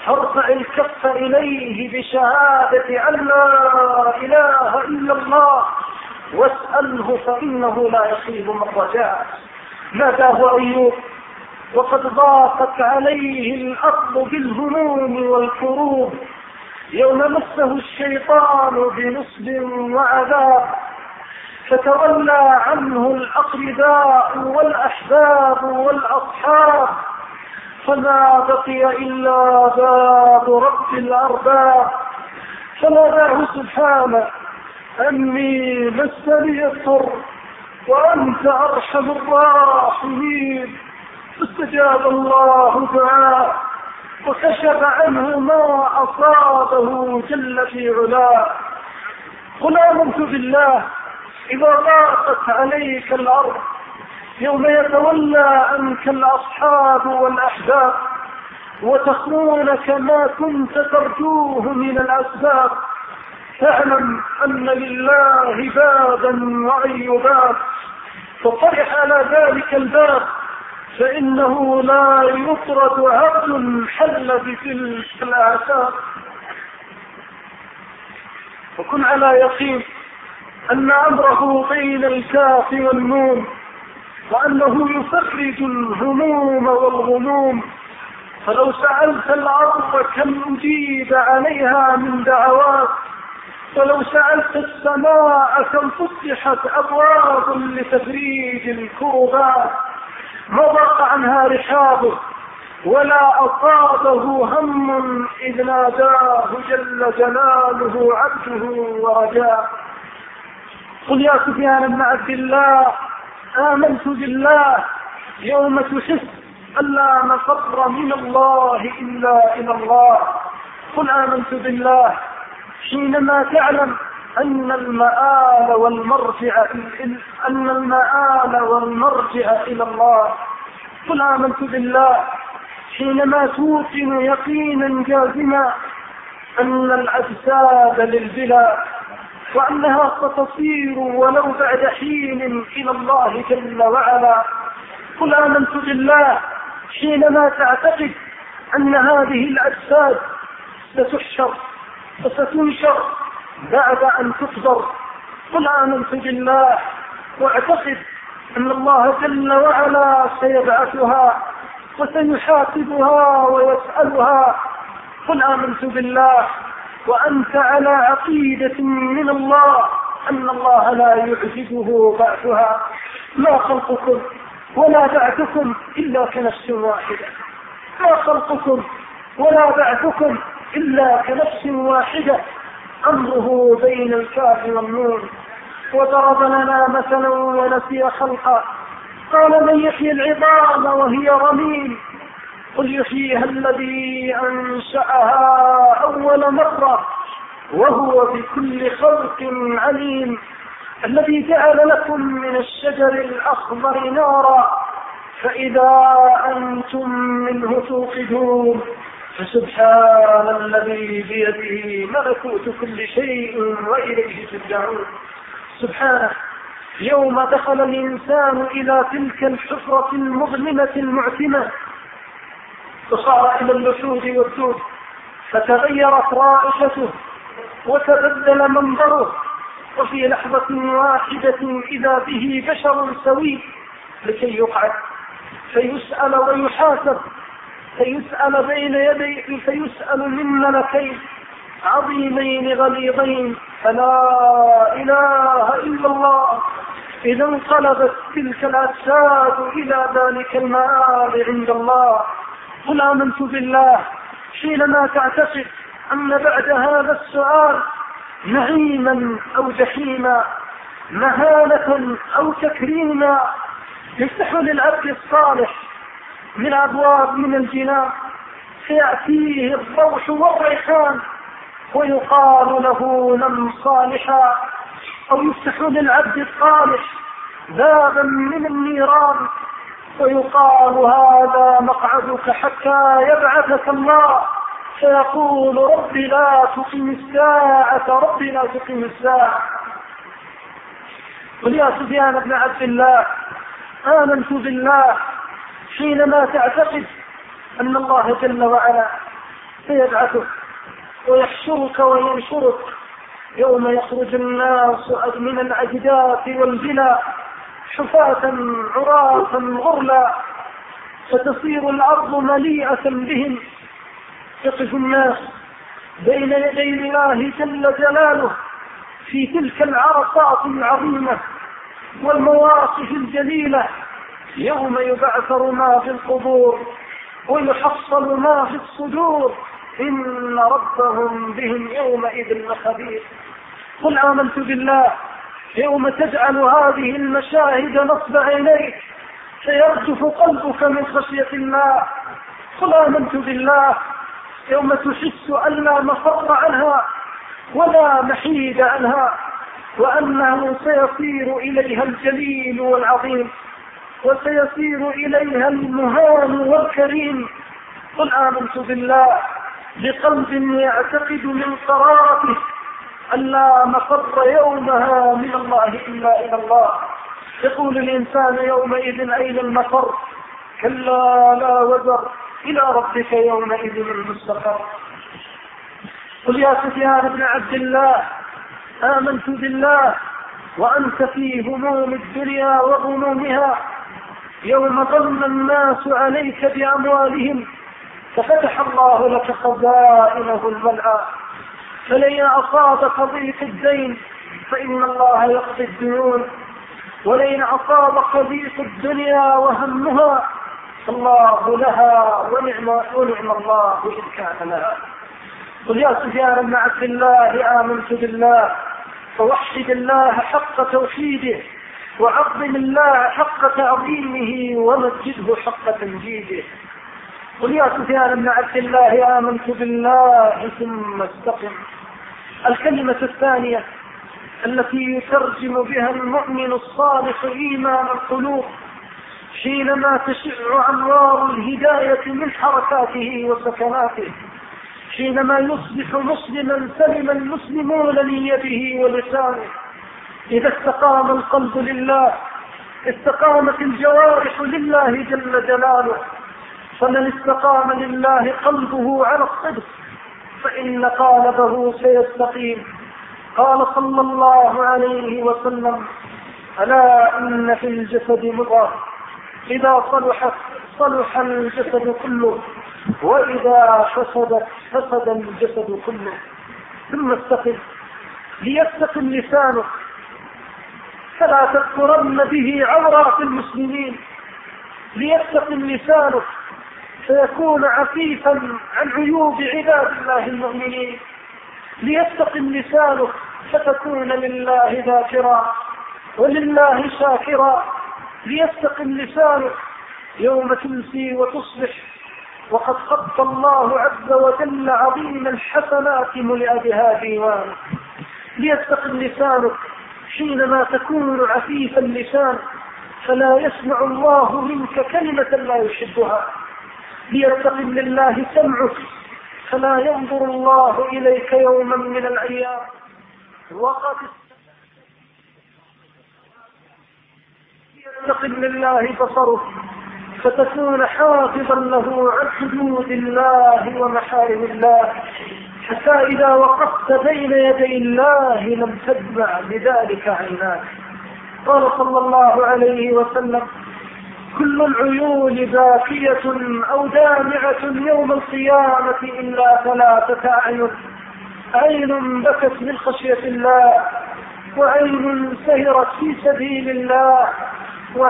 فارفع الكف إليه بشهادة أن لا إله إلا الله واسأله فإنه لا يصيب من رجاء. ناداه أيوب وقد ضاقت عليه الأرض بالهموم والكروب يوم مسه الشيطان بنصب وعذاب، فتولى عنه الأقرباء والأحباب والأصحاب، فما بقي إلا باب رب الأرباب. فناداه سبحانه أني مسني الضر وأنت أرحم الراحمين، فاستجاب الله دعاءه وكشف عنه ما أصابه جل في علاه. قل آمنت بالله إذا ضاقت عليك الأرض يوم يتولى عنك الأصحاب والأحباب وتخونك ما كنت ترجوه من الأسباب، فاعلم أن لله بابا وعيبات، فطرح على ذلك الباب فإنه لا يطرد عبد حل بتلك الآثار. وكن على يقين أن أمره بين الكاف والنون، وأنه يفرج الهموم والغموم. فلو سألت الأرض كم أجيب عليها من دعوات، ولو سألت السماء كم فتحت أبواب لتفريج الكربات، ما ضاق عنها رحابه ولا أصابه هم إذ ناداه جل جلاله عبده ورجاه. قل يا سفيان بن عبد الله آمنت بالله يوم تحس أن لا مفر من الله إلا إلى الله. قل آمنت بالله حينما تعلم أن المآل والمرجع إلى الله. قل آمنت بالله حينما توقن يقينا جازما أن الأجساد للبلا وأنها ستصير ولو بعد حين إلى الله جل وعلا. قل آمنت بالله حينما تعتقد أن هذه الأجساد ستحشر وستنشر بعد أن تقدر. قل آمنت بالله واعتقد أن الله جل وعلا سيبعثها وسيحاسبها ويسألها. قل آمنت بالله وأنت على عقيدة من الله أن الله لا يعجزه بعثها. ما خلقكم ولا بعثكم إلا كنفس واحدة، ما خلقكم ولا بعثكم إلا كنفس واحدة، أمره بين الكاف والنون. وضرب لنا مثلا ونسي خلقه، قال من يحيي العظام وهي رميم. قل يحييها الذي أنشأها أول مرة وهو بكل خلق عليم، الذي جعل لكم من الشجر الأخضر نارا فإذا أنتم منه توقدون، فسبحان الذي بيده ملكوت كل شيء وإليه ترجعون. سبحانه يوم دخل الإنسان إلى تلك الحفرة المظلمة المعتمة فصار إلى اللحود والدود، فتغيرت رائحته وتبدل منظره، وفي لحظة واحدة إذا به بشر سوي لكي يقعد فيسأل ويحاسب، فيسأل من ملكين عظيمين غليظين، فلا إله إلا الله. إذا انقلبت تلك الأجساد إلى ذلك المآل عند الله. قل آمنت بالله حينما تعتقد أن بعد هذا السؤال نعيما أو جحيما، مهانة أو تكريما، يفتح للعبد الصالح من أبواب من الجنان فيأتيه الروح والريحان ويقال له نم صالحا، أو يفتح للعبد الصالح بابا من النيران ويقال هذا مقعدك حتى يبعثك الله، فيقول رب لا تقم الساعة، رب لا تقم الساعة. قل يا سفيان بن عبد الله آمنت بالله حينما تعتقد أن الله جل وعلا فيبعثك ويحشرك وينشرك يوم يخرج الناس من الأجداث والبلا حفاة عراة غرلا، فتصير الأرض مليئة بهم. يقف الناس بين يدي الله جل جلاله في تلك العرصات العظيمة والمواقف الجليلة، يوم يبعثر ما في القبور ويحصل ما في الصدور، إن ربهم بهم يومئذ لخبير. قل آمنت بالله يوم تجعل هذه المشاهد نصب عينيك فيرجف قلبك من خشية الله. قل آمنت بالله يوم تحس أن لا مفر عنها ولا محيد عنها، وأنه سيصير إليها الجليل والعظيم وسيصير إليها المهان والكريم. قل آمنت بالله بقلب يعتقد من قرارته أن لا مفر يومها من الله إلا إلى الله. يقول الإنسان يومئذ أين المفر؟ كلا لا وزر، إلى ربك يومئذ المستقر. قل يا سفيان بن عبد الله آمنت بالله وأنت في هموم الدنيا وغمومها، يوم ظن الناس عليك بأموالهم ففتح الله لك خزائنه الملأى، فلئن أصابك ضيق الدين فإن الله يقضي الديون، ولئن أصابك ضيق الدنيا وهمها فالله لها ونعم الله إن كان لها. قل يا سفيان بن عبد الله آمنت بالله فوحد الله حق توحيده وعظم الله حق تعظيمه ومجده حق تمجيده. قل يا سفيان بن عبد الله آمنت بالله ثم استقم. الكلمة الثانية التي يترجم بها المؤمن الصالح إيمان القلوب حينما تشع أنوار الهداية من حركاته وسكناته، حينما يصبح مسلما سلم المسلمون من يده ولسانه. إذا استقام القلب لله استقامت الجوارح لله جل جلاله، فمن استقام لله قلبه على الصدق فإن قالبه سيستقيم. قال صلى الله عليه وسلم ألا إن في الجسد مضغة إذا صلحت صلح الجسد كله وإذا فسدت فسد الجسد كله. ثم استقم ليستقم لسانك فلا تذكرن به عورات المسلمين، ليستقم لسانك فيكون عفيفا عن عيوب عباد الله المؤمنين، ليستقم لسانك فتكون لله ذاكرا ولله شاكرا، ليستقم لسانك يوم تمسي وتصبح وقد خط الله عز وجل عظيم الحسنات ملئ بها ديوانك، ليستقم لسانك حينما تكون عفيف اللسان فلا يسمع الله منك كلمة لا يحبها، ليستقم لله سمعك فلا ينظر الله إليك يوما من الأيام وقد ليستقم لله بصرك فتكون حافظا له عن حدود الله ومحارم الله، حتى إذا وقفت بين يدي الله لم تدمع بذلك عيناك. قال صلى الله عليه وسلم كل العيون باكية أو دامعة يوم القيامة إلا 3 أعين: عين بكت من خشية الله، وعين سهرت في سبيل الله،